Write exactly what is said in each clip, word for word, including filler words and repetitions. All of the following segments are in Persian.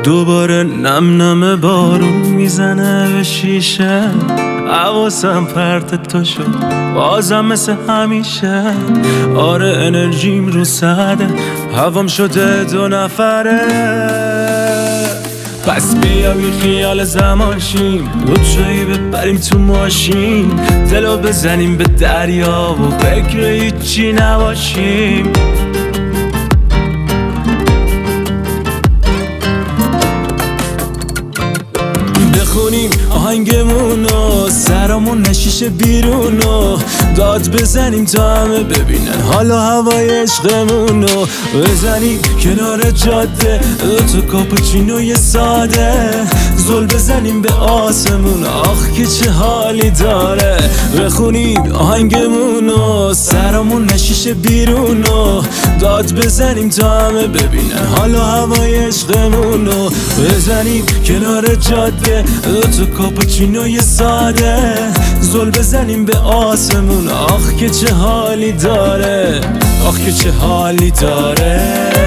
دوباره نم نم بارون میزنه به شیشه، حواسم پرت تو شد بازم مثل همیشه. آره انرژیم رو سده، هوام شده دو نفره. پس بیا بی خیال زمان شیم، دوتایی ببریم تو ماشین، دلو بزنیم به دریا و فکر هیچی نباشیم. بخونیم آهنگمونو، سرامون نشیشه بیرونو، داد بزنیم تا همه ببینن حالا هوای عشقمونو. بزنیم کنار جاده دوتا کاپوچینوی ساده، زل بزنیم به آسمون، آخ که چه حالی داره. بخونیم آهنگمونو، سرامون نشیشه بیرونو، داد بزنیم تا همه ببینن حالا هوای عشقمونو. بزنیم کنار جاده دوتا کاپوچینوی ساده، زل بزنیم به آسمون، آخ که چه حالی داره، آخ که چه حالی داره.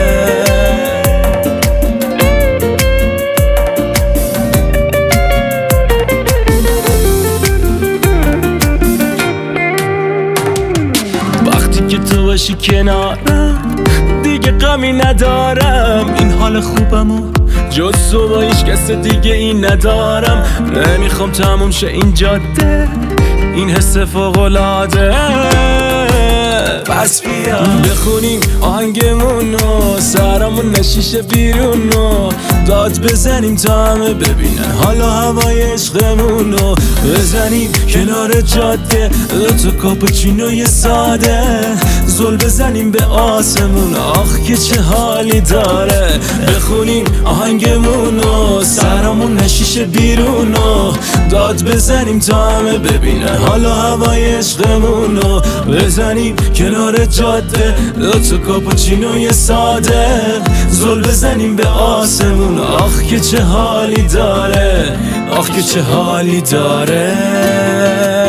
وقتی که تو باشی کنارم دیگه غمی ندارم، این حال خوبمو جز تو با هیچ کس دیگه این ندارم. نمیخوام تموم شه این جاده، این حس فوق‌العاده. پس بیا بخونیم آهنگمونو، سرامون نشیشه بیرونو، داد بزنیم تا همه ببینن حالا هوای عشقمونو. بزنیم کنار جاده دوتا کاپوچینوی ساده، زل بزنیم به آسمون، آخ که چه حالی داره. بخونیم آهنگمونو، سرامون نشیشه بیرونو، داد بزنیم تا همه ببینن حالا هوای عشقمونو. بزنیم کنار جاده دوتا کاپوچینوی ساده، زل بزنیم به آسمون، آخ که چه حالی داره، آخ که چه حالی داره.